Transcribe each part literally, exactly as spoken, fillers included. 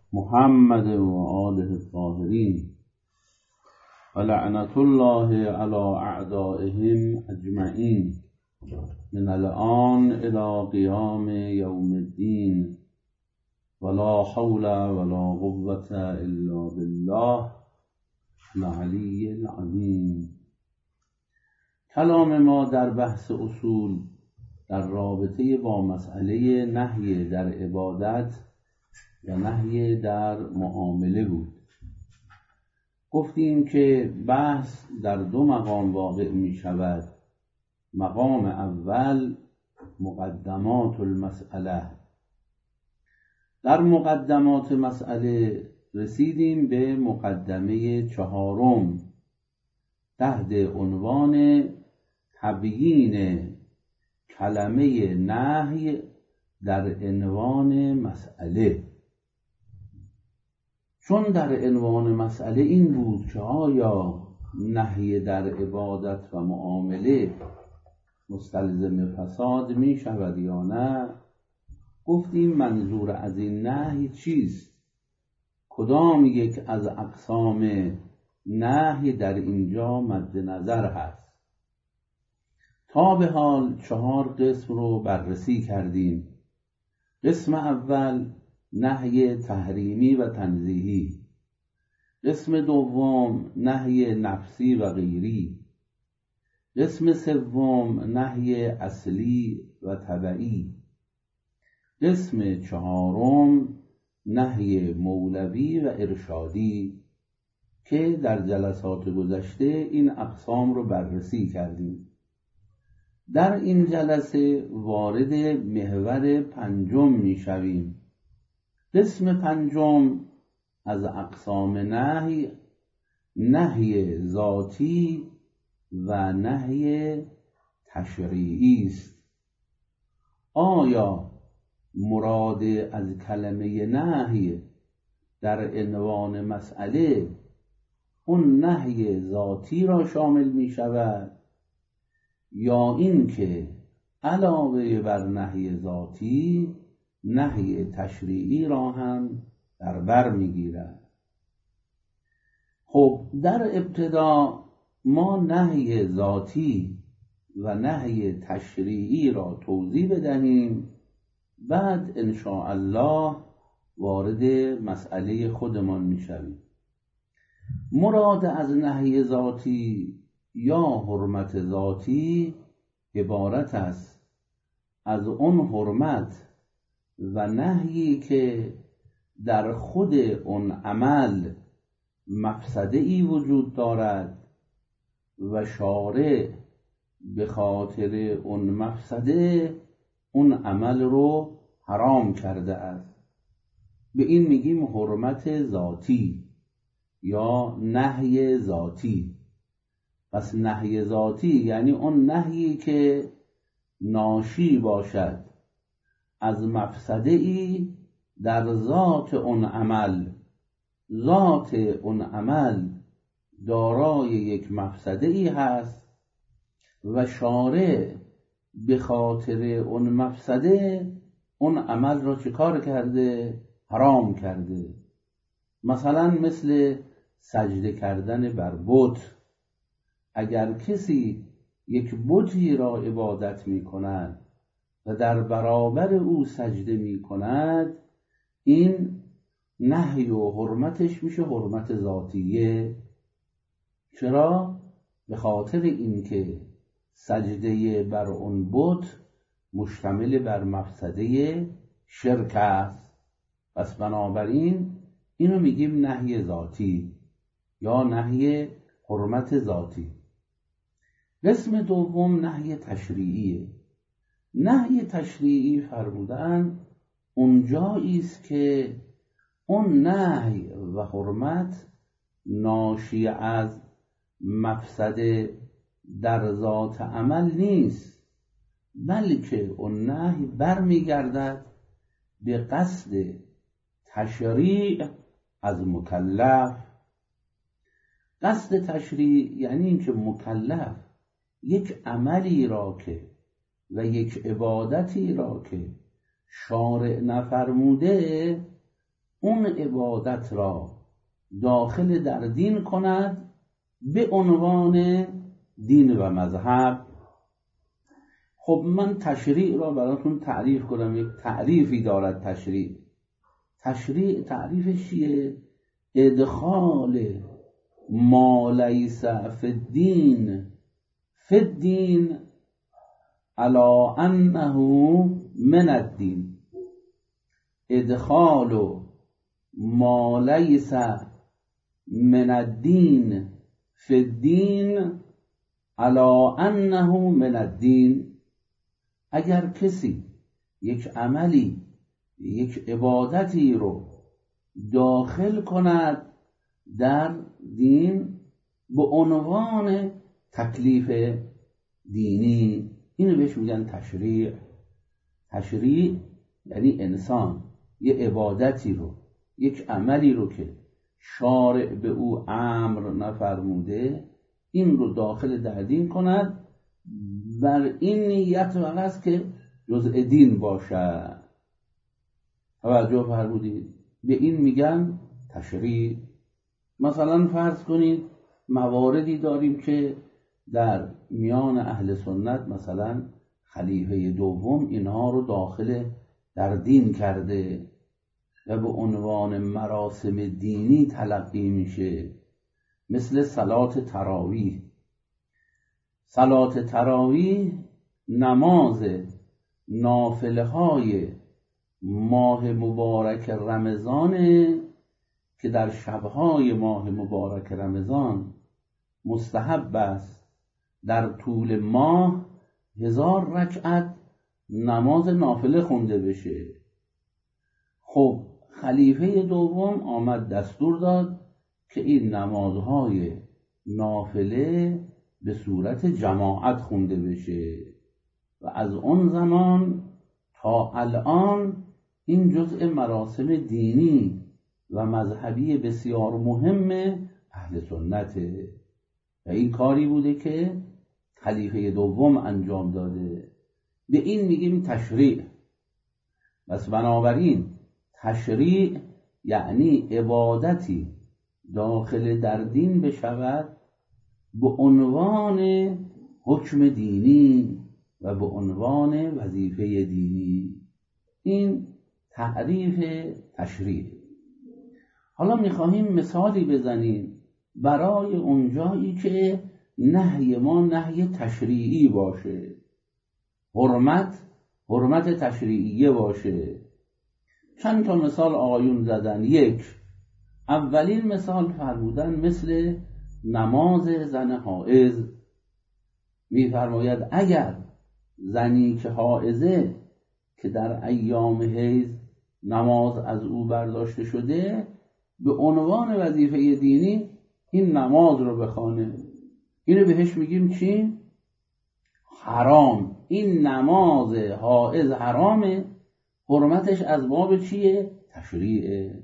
محمد و آله الطاهرین و لعنت الله علی اعدائهم اجمعین من الآن الی قیام یوم الدین ولا حول ولا قوة الا بالله العلی العظیم. کلام ما در بحث اصول در رابطه با مسئله نهی در عبادت و نهی در معامله بود. گفتیم که بحث در دو مقام واقع می شود. مقام اول مقدمات المسئله. در مقدمات مسئله رسیدیم به مقدمه چهارم تحت عنوان تبیین کلمه نهی در عنوان مسئله. چون در عنوان مسئله این بود که آیا نهی در عبادت و معامله مستلزم فساد می شود یا نه، گفتیم منظور از این نهی چیست، کدام یک از اقسام نهی در اینجا مد نظر هست. تا به حال چهار قسم رو بررسی کردیم. قسم اول نهی تحریمی و تنزیهی، قسم دوم نهی نفسی و غیری، قسم سوم نهی اصلی و تبعی، قسم چهارم نهی مولوی و ارشادی که در جلسات گذشته این اقسام رو بررسی کردیم. در این جلسه وارد محور پنجم می شویم. قسم پنجم از اقسام نهی نهی ذاتی و نهی تشریعی است. آیا مراد از کلمه نهی در عنوان مسئله اون نهی ذاتی را شامل می شود یا اینکه علاوه بر نهی ذاتی نهی تشریعی را هم در بر میگیرد؟ خب در ابتدا ما نهی ذاتی و نهی تشریعی را توضیح بدهیم، بعد ان شاء الله وارد مسئله خودمان میشویم. مراد از نهی ذاتی یا حرمت ذاتی عبارت است از اون حرمت و نهی که در خود اون عمل مفسده ای وجود دارد و شارع به خاطر اون مفسده اون عمل رو حرام کرده است. به این میگیم حرمت ذاتی یا نهی ذاتی. پس نهی ذاتی یعنی اون نهی که ناشی باشد از مفسده ای در ذات اون عمل، ذات اون عمل دارای یک مفسده ای هست و شارع به خاطر اون مفسده اون عمل را چه کار کرده؟ حرام کرده. مثلا مثل سجده کردن بر بت. اگر کسی یک بتی را عبادت می کند و در برابر او سجده می کند، این نهی و حرمتش میشه حرمت ذاتیه. چرا؟ به خاطر اینکه سجده بر اون بت مشتمل بر مفسده شرک است. پس بنابراین اینو میگیم نهی ذاتی یا نهی حرمت ذاتی. قسم دوم نهی تشریعیه. نهی تشریعی فرمودن اونجایی است که اون نهی و حرمت ناشی از مفسده در ذات عمل نیست، بلکه اون نهی برمیگردد به قصد تشریع از مکلف. قصد تشریع یعنی اینکه مکلف یک عملی را که و یک عبادتی را که شارع نفرموده اون عبادت را داخل در دین کند به عنوان دین و مذهب. خب من تشریع را براتون تعریف کنم. یک تعریفی دارد تشریع. تشریع تعریفش چیه؟ ادخال ما لیس فی الدین فی الدین علی انه من الدین. ادخال ما لیس من الدین فی الدین علی انه من الدین. اگر کسی یک عملی، یک عبادتی رو داخل کند در دین به عنوان تکلیف دینی، اینو بهش میگن تشریع. تشریع یعنی انسان یه عبادتی رو، یک عملی رو که شارع به او امر نفرموده، این رو داخل در دین کند بر این نیت است که جزء دین باشه. توجه فرمودید؟ به این میگن تشریع. مثلا فرض کنید مواردی داریم که در میان اهل سنت مثلا خلیفه دوم اینها رو داخل در دین کرده و به عنوان مراسم دینی تلقی میشه، مثل صلات تراویح. صلات تراویح نماز نافله های ماه مبارک رمضانه که در شبهای ماه مبارک رمضان مستحب است در طول ماه هزار رکعت نماز نافله خونده بشه. خب خلیفه دوم آمد دستور داد که این نمازهای نافله به صورت جماعت خونده بشه و از اون زمان تا الان این جزء مراسم دینی و مذهبی بسیار مهم اهل سنته و این کاری بوده که خلیفه دوم انجام داده. به این میگیم تشریع. بس بنابراین تشریع یعنی عبادتی داخل در دین بشود به عنوان حکم دینی و به عنوان وظیفه دینی. این تعریف تشریع. حالا میخواهیم مثالی بزنیم برای اونجایی که نهی ما نهی تشریعی باشه، حرمت حرمت تشریعیه باشه. چند تا مثال آقایون زدن. یک، اولین مثال فرمودن مثل نماز زن حائض. میفرماید اگر زنی که حائضه که در ایام حیض نماز از او برداشته شده، به عنوان وظیفه دینی این نماز رو بخوانه، اینو بهش میگیم چی؟ حرام. این نماز حائض حرامه. حرمتش از باب چیه؟ تشریعه.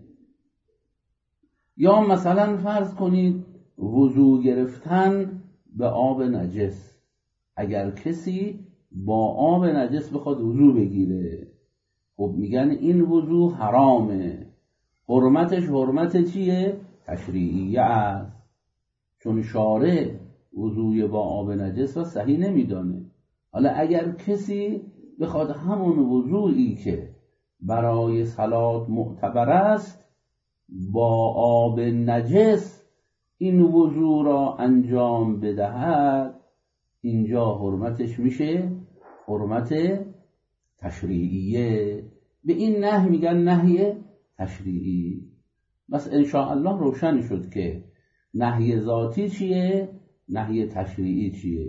یا مثلا فرض کنید وضو گرفتن به آب نجس. اگر کسی با آب نجس بخواد وضو بگیره، خب میگن این وضو حرامه. حرمتش حرمت چیه؟ تشریعیه است، چون شارع وضوی با آب نجس را صحیح نمیدانه. حالا اگر کسی بخواد همون وضویی که برای صلات معتبر است با آب نجس این وضو را انجام بدهد، اینجا حرمتش میشه حرمت تشریعیه. به این نهی میگن نهی تشریعی. بس انشاءالله روشن شد که نهی ذاتی چیه، نهی تشریعی چیه.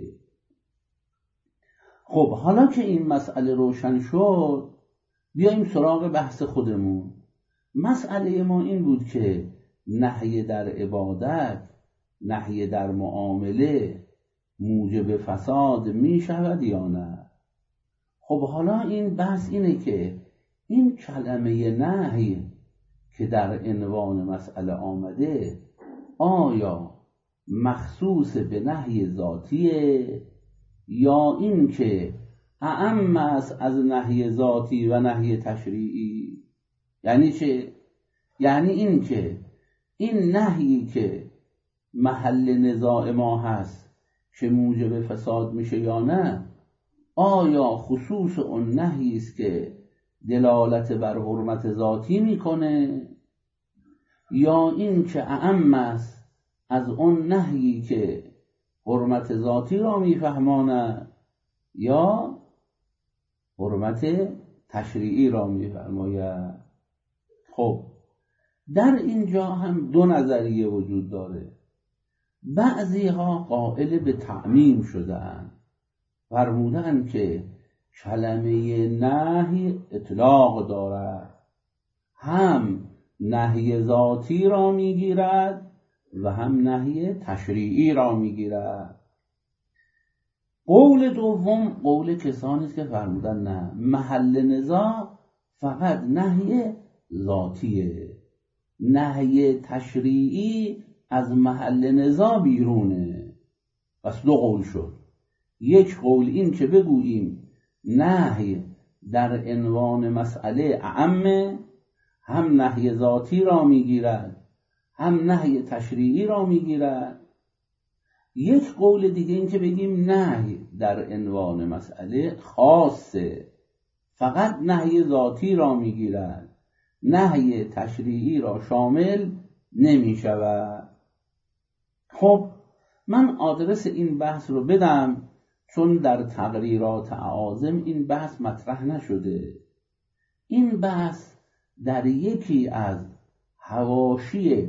خب حالا که این مسئله روشن شد، بیاییم سراغ بحث خودمون. مسئله ما این بود که نهی در عبادت، نهی در معامله موجب فساد می شود یا نه؟ خب حالا این بحث اینه که این کلمه نهی که در عنوان مسئله آمده آیا مخصوص به نهی ذاتیه یا این که اعم است از نهی ذاتی و نهی تشریعی؟ یعنی چه؟ یعنی این که این نهی که محل نزاع ما هست که موجب فساد میشه یا نه، آیا خصوص اون نهی است که دلالت بر حرمت ذاتی میکنه، یا این که اعم است از اون نهی که حرمت ذاتی را میفهمانه، یا حرمت تشریعی را میفرماید. خب در اینجا هم دو نظریه وجود داره. بعضی ها قائل به تعمیم شده‌اند، فرمودند که کلمه نهی اطلاق دارد، هم نهی ذاتی را میگیرد و هم نهی تشریعی را میگیرد. قول دوم قول کسانی است که فرمودن نه، محل نزاع فقط نهی ذاتیه، نهی تشریعی از محل نزاع بیرونه. پس دو قول شد. یک قول این که بگوییم نهی در عنوان مسئله اعم، هم نهی ذاتی را میگیرد هم نهی تشریعی را میگیرد. یک قول دیگه این که بگیم نهی در عنوان مسئله خاصه، فقط نهی ذاتی را میگیرد، نهی تشریعی را شامل نمی شود. خب من آدرس این بحث رو بدم، چون در تقریرات اعاظم این بحث مطرح نشده. این بحث در یکی از حواشی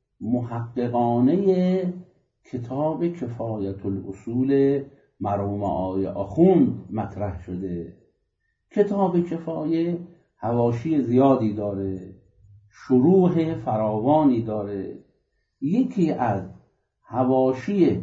محققانه کتاب کفایت الاصول مرحوم آقای آخوند مطرح شده. کتاب کفایه حواشی زیادی داره، شروح فراوانی داره. یکی از حواشی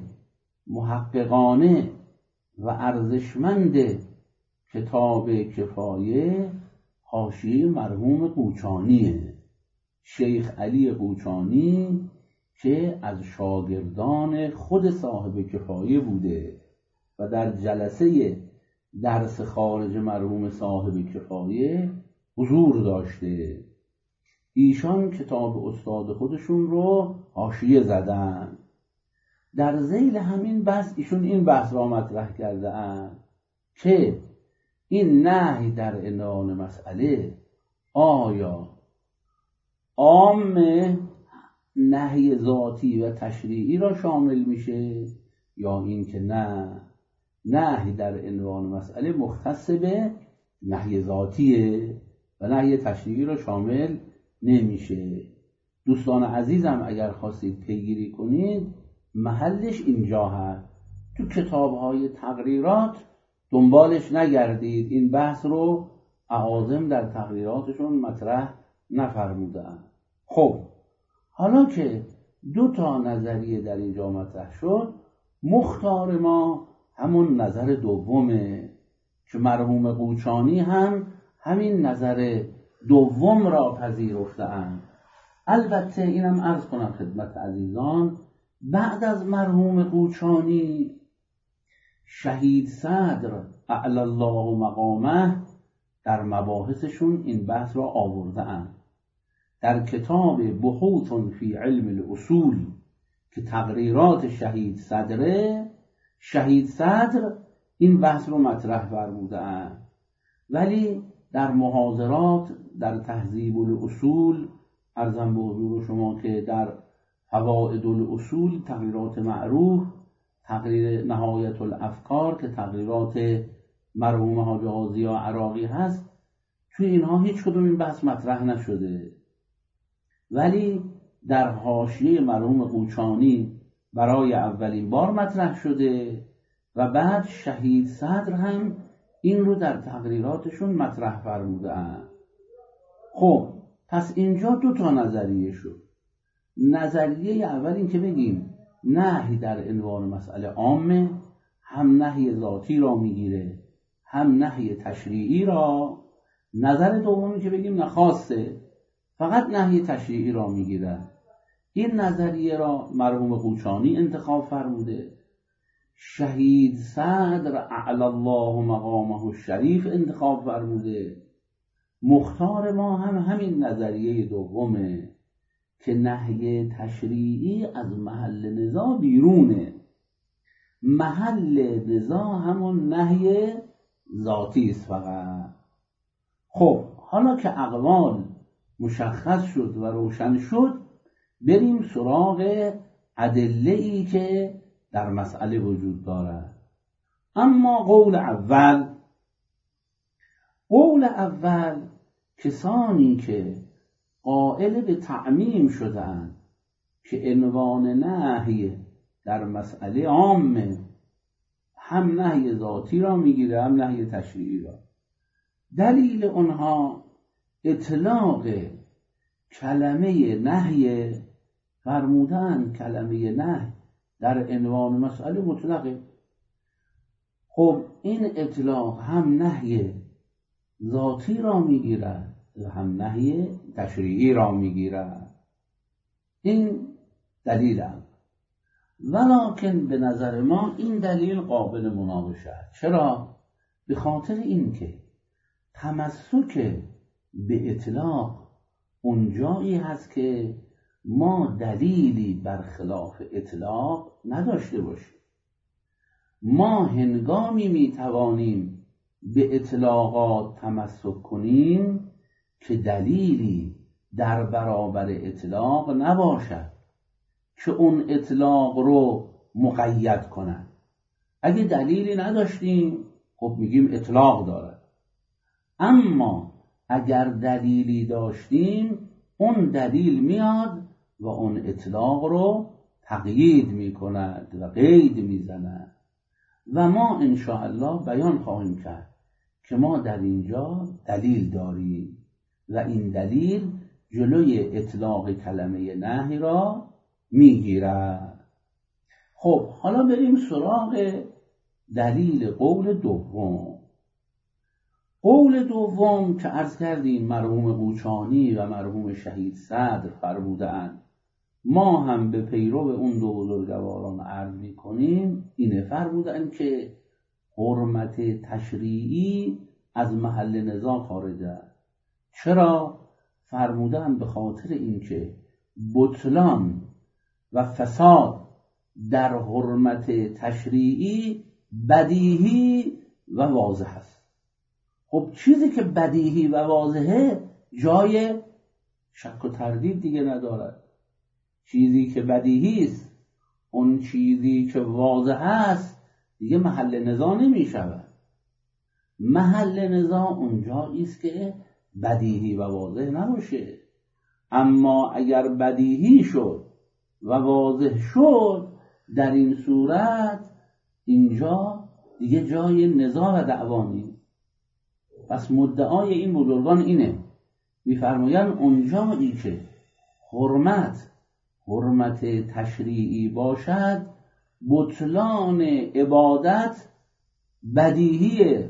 محققانه و ارزشمند کتاب کفایه حاشیه مرحوم قوچانیه، شیخ علی قوچانی، که از شاگردان خود صاحب کفایه بوده و در جلسه درس خارج مرحوم صاحب کفایه حضور داشته. ایشان کتاب استاد خودشون رو حاشیه زدن. در ذیل همین بحث ایشون این بحث را مطرح کرده اند که این نهی در عنوان مسئله آیا عام نهی ذاتی و تشریعی را شامل میشه، یا این که نه، نهی در عنوان مسئله مختص به نهی ذاتیه و نهی تشریعی را شامل نمیشه. دوستان عزیزم اگر خواستید پیگیری کنید محلش اینجا هست. تو کتاب‌های تقریرات دنبالش نگردید، این بحث رو اعاظم در تقریراتشون مطرح نفرمودن. خب حالا که دو تا نظریه در اینجا مطرح شد، مختار ما همون نظر دومه که مرحوم قوچانی هم همین نظر دوم را پذیرفته‌اند. البته اینم عرض کنم خدمت عزیزان، بعد از مرحوم قوچانی شهید صدر اعلی الله مقامه در مباحثشون این بحث را آورده‌اند. در کتاب بحوث فی علم الاصول که تقریرات شهید صدره، شهید صدر این بحث رو مطرح فرموده‌اند، ولی در محاضرات در تهذیب الاصول عرضم به حضور شما که در فوائد الاصول تقریرات معروف، تقریر نهایت الافکار که تقریرات مرحوم حاجی قاضی عراقی هست، توی اینها هیچ کدوم این بحث مطرح نشده، ولی در حاشیه مرحوم قوچانی برای اولین بار مطرح شده و بعد شهید صدر هم این رو در تقریراتشون مطرح فرموده‌اند. خب پس اینجا دو تا نظریه شد. نظریه اول این که بگیم نهی در عنوان مسئله عامه، هم نهی ذاتی را میگیره هم نهی تشریعی را. نظر دومی که بگیم نخواسته، فقط نهی تشریعی را میگیره. این نظریه را مرحوم قوچانی انتخاب فرموده، شهید صدر اعلی الله مقامه الشریف انتخاب فرموده. مختار ما هم همین نظریه دومه که نهی تشریعی از محل نزاع بیرونه. محل نزاع همون نهی ذاتی است فقط. خب حالا که اقوال مشخص شد و روشن شد، بریم سراغ ادله‌ای که در مسئله وجود دارد. اما قول اول قول اول کسانی که قائل به تعمیم شدند که عنوان نهی در مسئله عامه، هم نهی ذاتی را میگیره هم نهی تشریعی را. دلیل اونها اطلاق کلمه نهی، فرمودن کلمه نهی در عنوان مسئله مطلقه. خب این اطلاق هم نهی ذاتی را میگیرد و هم نهی تشریعی را میگیرد. این دلیل هم. ولکن به نظر ما این دلیل قابل مناقشه است. چرا؟ به خاطر اینکه تمسک به اطلاق اونجایی هست که ما دلیلی برخلاف اطلاق نداشته باشیم. ما هنگامی میتوانیم به اطلاقات تمسک کنیم که دلیلی در برابر اطلاق نباشد که اون اطلاق رو مقید کنند. اگه دلیلی نداشتیم خب میگیم اطلاق دارد. اما اگر دلیلی داشتیم اون دلیل میاد و اون اطلاق رو تقیید میکند و قید میزند و ما انشاءالله بیان خواهیم کرد که ما در اینجا دلیل داریم و این دلیل جلوی اطلاق کلمه نهی را میگیرد. خب حالا بریم سراغ دلیل قول دوم. قول دوم که عرض کردیم مرحوم قوچانی و مرحوم شهید صدر فرمودند، ما هم به پیرو اون دو بزرگواران عرض می‌کنیم، اینه فرمودند که حرمت تشریعی از محل نزاع خارج است. چرا؟ فرمودند به خاطر اینکه بطلان و فساد در حرمت تشریعی بدیهی و واضح است. خب چیزی که بدیهی و واضحه جای شک و تردید دیگه ندارد. چیزی که بدیهی است، اون چیزی که واضح است دیگه محل نزاع نمی شود. محل نزاع اونجایی است که بدیهی و واضح نباشه. اما اگر بدیهی شد و واضح شد، در این صورت اینجا دیگه جای نزاع و دعوا نیست. پس مدعای این بزرگان اینه، می‌فرمایند اونجایی که حرمت حرمت تشریعی باشد، بطلان عبادت بدیهی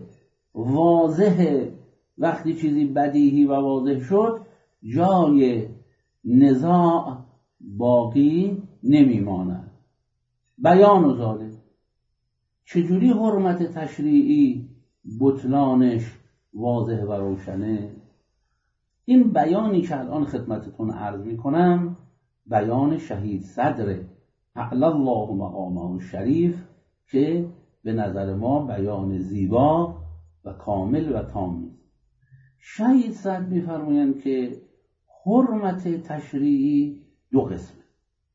واضح. وقتی چیزی بدیهی و واضح شد جای نزاع باقی نمیماند. بیان و زاده چجوری حرمت تشریعی بطلانش واضح و روشنه؟ این بیانی که الان خدمتتون عرض میکنم بیان شهید صدر اعلی الله مقامه الشریف که به نظر ما بیان زیبا و کامل و تام است. شهید صدر میفرمایند که حرمت تشریعی دو قسمه.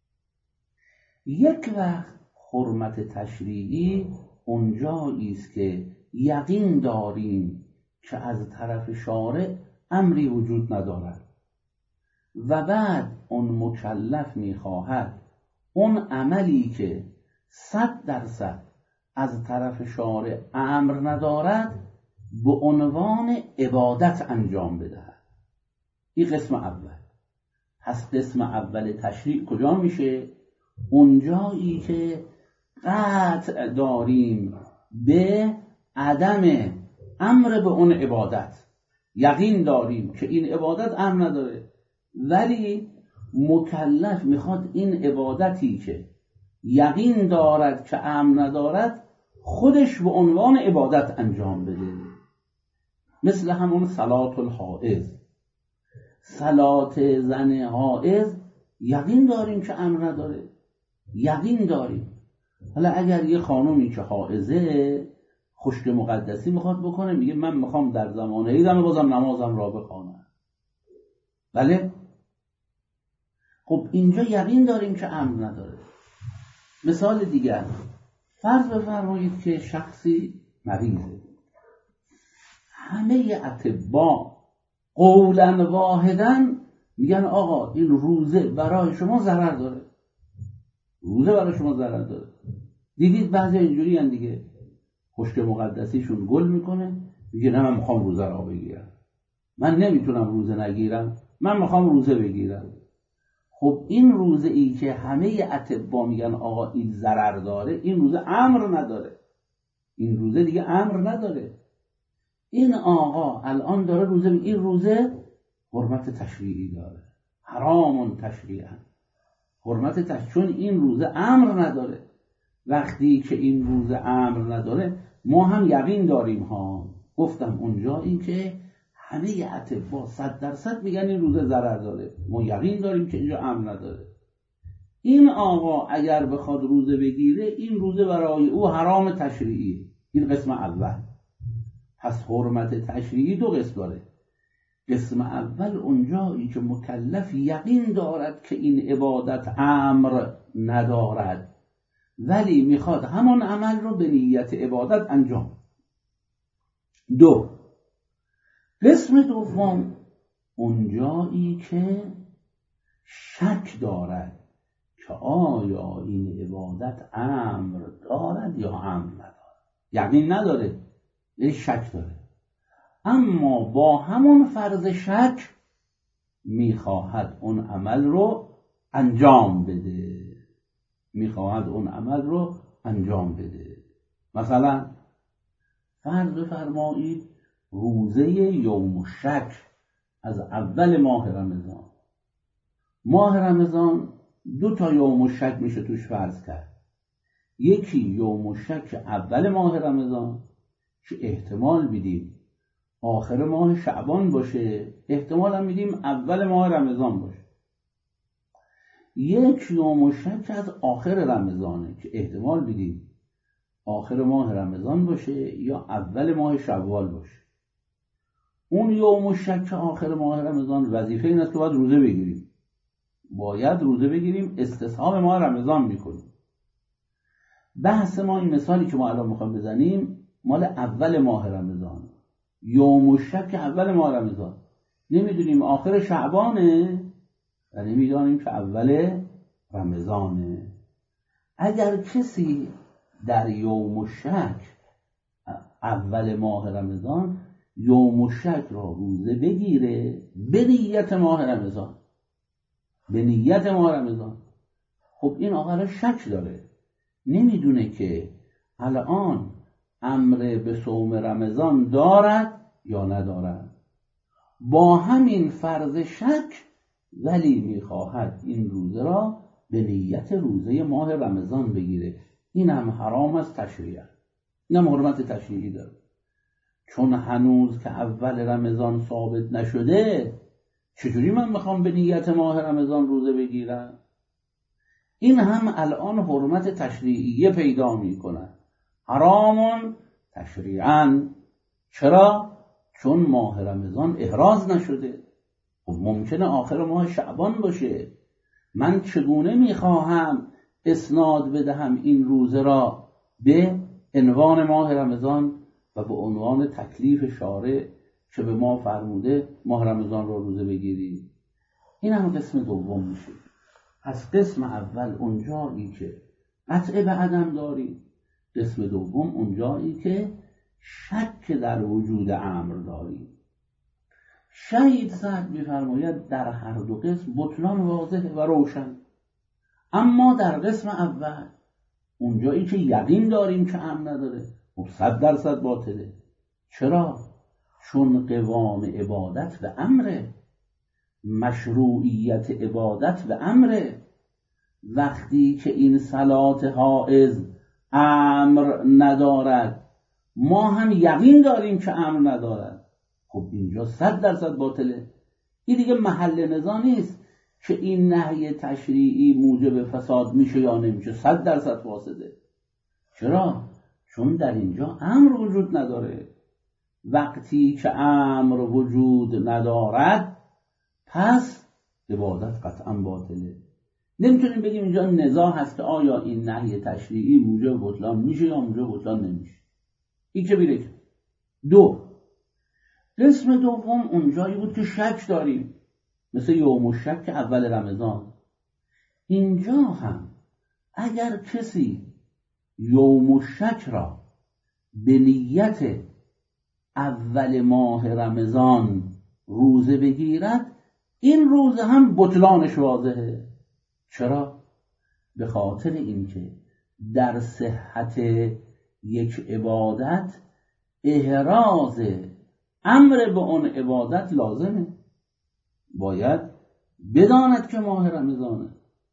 یک وقت حرمت تشریعی اونجایی است که یقین داریم که از طرف شارع امری وجود ندارد و بعد اون مکلف میخواهد اون عملی که صد درصد از طرف شارع امر ندارد به عنوان عبادت انجام بدهد. این قسم اول. پس قسم اول تشریع کجا میشه؟ اونجایی که قطع داریم به عدم امر به اون عبادت، یقین داریم که این عبادت امر نداره، ولی مکلف میخواد این عبادتی که یقین دارد که امر ندارد خودش به عنوان عبادت انجام بده. مثل همون صلات الحائض. صلات زن حائض یقین داریم که امر نداره، یقین داریم. حالا اگر یه خانومی که حائضه خشک مقدسی میخواد بکنه، میگه من میخوام در زمان عیدم بازم نمازم را بخوانم، بله؟ خب اینجا یقین داریم که امر نداره. مثال دیگر، فرض بفرمایید که شخصی مریضه، همه اطباء قولا واحدا میگن آقا این روزه برای شما ضرر داره، روزه برای شما ضرر داره. دیدید بعضی اینجوری هن دیگه، خشک مقدسیشون گل میکنه، میگه نه من میخوام روزه را بگیرم، من نمیتونم روزه نگیرم، من میخوام روزه بگیرم. خب این روزه ای که همه اطباء میگن آقا این ضرر داره، این روزه امر نداره، این روزه دیگه امر نداره. این آقا الان داره روزه، این روزه حرمت تشریعی داره، حرام تشریعا، حرمت تشریعی، چون این روزه امر نداره. وقتی که این روزه امر نداره ما هم یقین داریم ها، گفتم اونجا این که همه اطباء صد درصد میگن این روزه ضرر داره، ما یقین داریم که اینجا امر نداره. این آقا اگر بخواد روزه بگیره، این روزه برای او حرام تشریعی. این قسم اول. پس حرمت تشریعی دو قسم داره. قسم اول اونجایی که مکلف یقین دارد که این عبادت امر ندارد، ولی میخواد همان عمل رو به نیت عبادت انجام. دو، قسم دوم اونجایی که شک دارد که آیا این عبادت امر دارد یا امر ندارد. یقین نداره، یعنی شک داره، اما با همون فرض شک میخواهد اون عمل رو انجام بده، میخواهد اون عمل رو انجام بده. مثلا فرض بفرمایید روزه یوم الشک از اول ماه رمضان. ماه رمضان دو تا یوم الشک میشه توش فرض کرد. یکی یوم الشک اول ماه رمضان که احتمال میدیم آخر ماه شعبان باشه، احتمال هم میدیم اول ماه رمضان باشه. یک یوم الشک از آخر رمضانه که احتمال میدیم آخر ماه رمضان باشه یا اول ماه شوال باشه. اون یوم الشک آخر ماه رمضان وظیفه این است که باید روزه بگیریم، باید روزه بگیریم، استصحاب ماه رمضان میکنیم. بحث ما این مثالی که ما الان میخوایم بزنیم مال اول ماه رمضان، یوم الشک اول ماه رمضان، نمیدونیم آخر شعبانه و نمیدونیم که اول رمضانه. اگر کسی در یوم الشک اول ماه رمضان یوم الشک را روزه بگیره به نیت ماه رمضان، به نیت ماه رمضان، خب این آقا شک داره، نمیدونه که الان امر به صوم رمضان دارد یا ندارد. با همین فرض شک ولی میخواهد این روزه را به نیت روزه ماه رمضان بگیره. این هم حرام است تشریعا، این هم حرمت تشریعی داره، چون هنوز که اول رمضان ثابت نشده چجوری من میخوام به نیت ماه رمضان روزه بگیرم؟ این هم الان حرمت تشریعیه پیدا میکنه، حرام تشریعاً. چرا؟ چون ماه رمضان احراز نشده، خب ممکنه آخر ماه شعبان باشه. من چگونه میخواهم اسناد بدهم این روزه را به عنوان ماه رمضان و به عنوان تکلیف شارع که به ما فرموده ماه رمضان را روزه بگیرید؟ این هم قسم دوم میشه. از قسم اول اونجایی که قطع به عدم داریم، قسم دوم اونجایی که شک در وجود امر داریم. شهید سعد می‌فرماید در هر دو قسم بطلان واضح و روشن، اما در قسم اول اونجایی که یقین داریم که امر نداره خب صد درصد باطله. چرا؟ چون قوام عبادت به امره، مشروعیت عبادت به امره. وقتی که این صلات حائض امر ندارد، ما هم یقین داریم که امر ندارد، خب اینجا صد درصد باطله. این دیگه محل نزاع نیست که این نهی تشریعی موجب فساد میشه یا نمیشه، صد درصد فاسده. چرا؟ چون در اینجا امر وجود نداره. وقتی که امر وجود ندارد پس عبادت قطعا باطله. نمیتونیم بگیم اینجا نزاع هست که آیا این نهی تشریعی موجب بطلان میشه یا موجب بطلان نمیشه. این که بیره. دو، قسم دوم اونجایی بود که شک داریم، مثل یوم الشک که اول رمضان. اینجا هم اگر کسی یوم الشک را به نیت اول ماه رمضان روزه بگیرد، این روزه هم بطلانش واضحه. چرا؟ به خاطر اینکه در صحت یک عبادت احراز امر به اون عبادت لازمه. باید بداند که ماه رمضانه.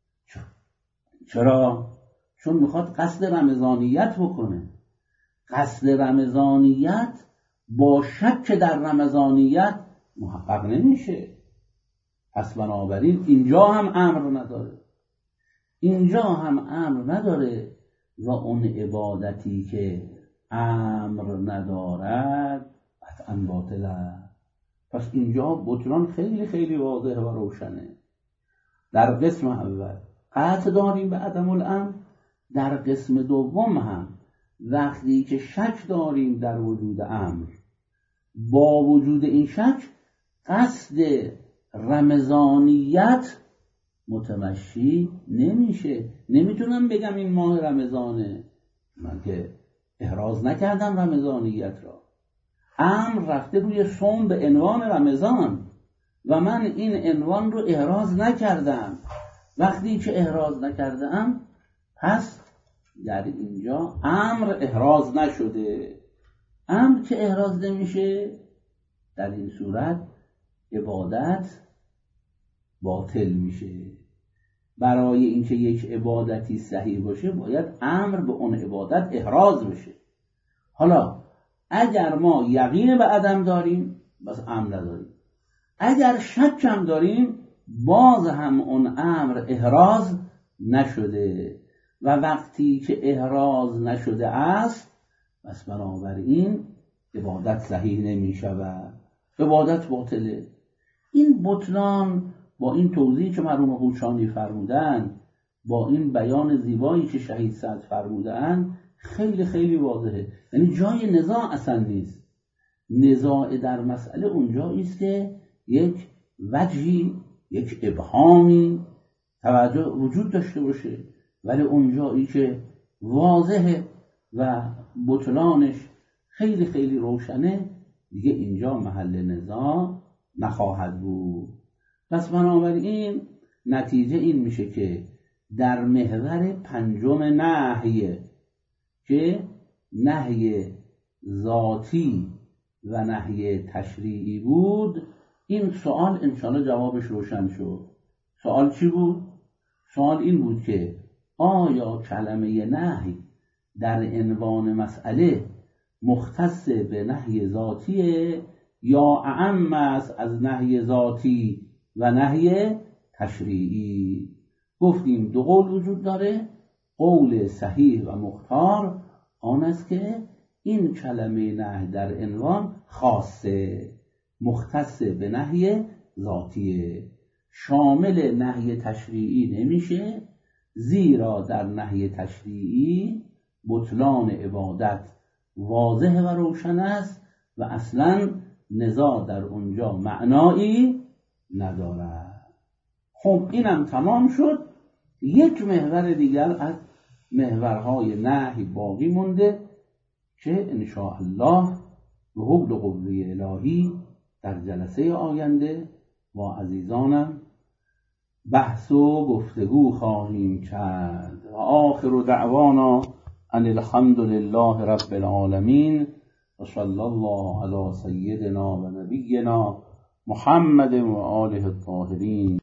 چرا؟ چون میخواد قصد رمضانیت بکنه. قصد رمضانیت با شک در رمضانیت محقق نمیشه. پس بنابراین اینجا هم امر نداره، اینجا هم امر نداره و اون عبادتی که امر ندارد قطعا باطله. پس اینجا بطلان خیلی خیلی واضحه و روشنه. در قسم اول قطع داریم به عدم الامر، در قسم دوم هم وقتی که شک داریم در وجود امر، با وجود این شک قصد رمضانیت متمشی نمیشه. نمیتونم بگم این ماه رمضانه، من که احراز نکردم رمضانیت را. امر رفته روی صوم به عنوان رمضان و من این عنوان رو احراز نکردم. وقتی که احراز نکردم پس در اینجا امر احراز نشده. امر که احراز نمیشه، در این صورت عبادت باطل میشه. برای اینکه یک عبادتی صحیح باشه باید امر به اون عبادت احراز بشه. حالا اگر ما یقین به عدم داریم بس امر نداریم، اگر شک هم داریم باز هم اون امر احراز نشده و وقتی که احراز نشده است بس بنابراین عبادت صحیح نمی شود، عبادت باطله. این بطلان با این توضیح که مرحوم قوچانی فرمودن، با این بیان زیبایی که شهید سعد فرمودن، خیلی خیلی واضحه. یعنی جای نزاع اصلا نیست. نزاع در مسئله اونجایی است که یک وجهی، یک ابهامی توجه وجود داشته باشه، ولی اونجایی که واضحه و بطلانش خیلی خیلی روشنه دیگه اینجا محل نزاع نخواهد بود. پس بنابراین نتیجه این میشه که در محور پنجم نهی که نهی ذاتی و نهی تشریعی بود، این سوال انشاءالله جوابش روشن شد. سوال چی بود؟ سوال این بود که آیا کلمه نهی در عنوان مسئله مختص به نهی ذاتیه یا اعم است از نهی ذاتی و نهی تشریعی؟ گفتیم دو قول وجود داره. قول صحیح و مختار آن است که این کلمه نهی در عنوان خاصه، مختص به نهی ذاتیه، شامل نهی تشریعی نمیشه، زیرا در نهی تشریعی بطلان عبادت واضح و روشن است و اصلا نزاع در اونجا معنایی نداره. خب اینم تمام شد. یک محور دیگر از محورهای نهی باقی مونده که انشاءالله به حول قوه الهی در جلسه آینده با عزیزانم بحث و گفتگو خواهیم کرد. و آخر دعوانا ان الحمد لله رب العالمین و صلی الله علی سیدنا و نبینا محمد و آله الطاهرین.